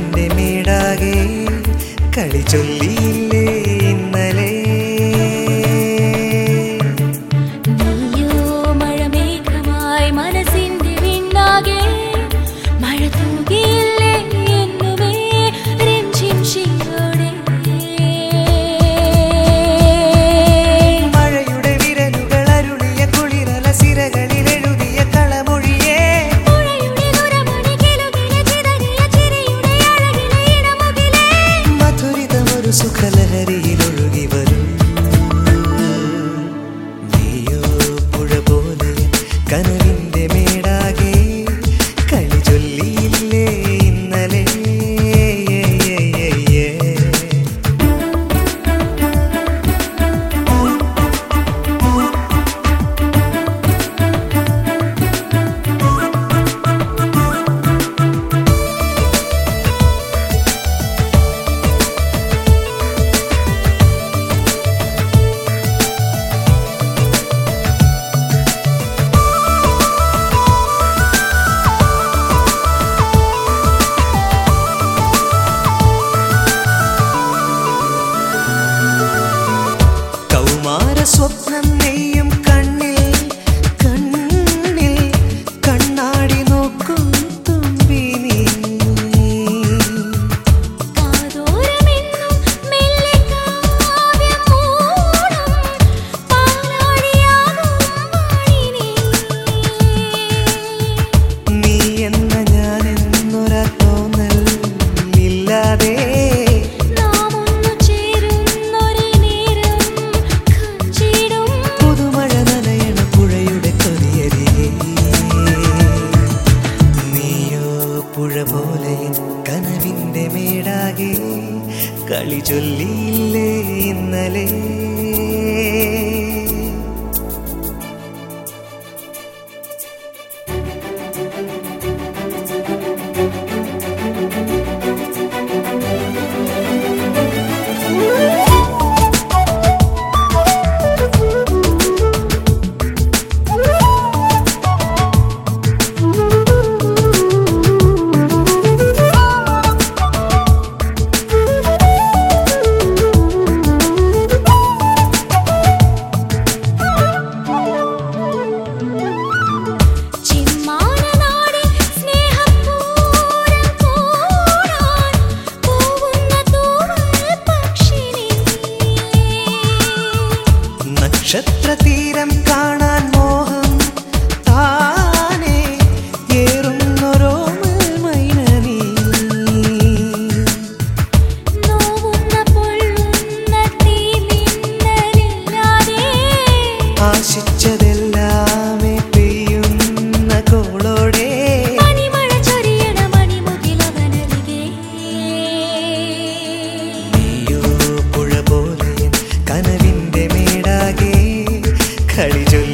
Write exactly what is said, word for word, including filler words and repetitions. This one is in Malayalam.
കനവിൻ്റെ മേടാകെ കളി ചൊല്ലിയില്ലേ ഇന്നലെ. നീയോ മഴമേഘമായി മനസ്സിന്റെ വിണ്ണാകെ മഴ തൂകിയില്ലേ എന്നുമേ രഞ്ജിം ശിരോടെ. മഴയുടെ വിരലുകൾ അരുളിയ കുളിരല സിരകളിൽ എഴുതിയ കളമൊഴിയേ. പുഴയുടെ നുരമണി കിലുകിലെ ചിതറിയ ചിരിയുടെ അഴകിലെ ഇടമുകിലേ. മധുരിതമൊരു സുഖലഹരിയിൽ ഒഴുകി വരും. നീയോ പുഴ പോലെ കനവിൻ്റെ മേടാകെ കളി ചൊല്ലിയില്ലേ ഇന്നലെ. കൗമാര സ്വപ്നം നെയ്യും കണ്ണിൽ കണ്ണിൽ കണ്ണാടി നോക്കും തുമ്പി നീ. കാതോരമെന്നും മെല്ലെ കാവ്യം മൂടും പാലാഴിയാകും വാണിനി. നീ എന്ന ഞാൻ എന്നൊരാ തോന്നൽ ഇല്ലാതെ നാം ഒന്നു ചേരുന്നൊരു നേരം കഞ്ചിടും. പുതുമഴ നനയണ പുഴയുടെ കൊതിയരികെ. നീയോ പുഴ പോലെ കനവിൻ്റെ മേടാകെ കളി ചൊല്ലിയില്ലേ ഇന്നലെ. ചിമ്മാനനാടിൻ സ്നേഹപൂരം കൂടാൻ പോവുന്ന തൂവൽ പക്ഷിനി. നക്ഷത്ര തീരം കാണാൻ മോഹം താനേ ഏറുന്നൊരോമൽ മൈന നീ. നോവുന്ന പൊള്ളുന്ന തീമിന്നലില്ലാതെ ആശിച്ചതെല്ലാമേ പെയ്യുന്ന കോളോടെ. പനിമഴ ചൊരിയണ മണിമുകിലവനരികെ. നീയോ പുഴ പോലെ കനവിൻ്റെ മേടാകെ കളി ചൊല്ലി